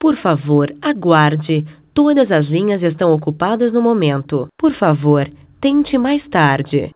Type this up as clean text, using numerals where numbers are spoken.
Por favor, aguarde. Todas as linhas estão ocupadas no momento. Por favor, tente mais tarde.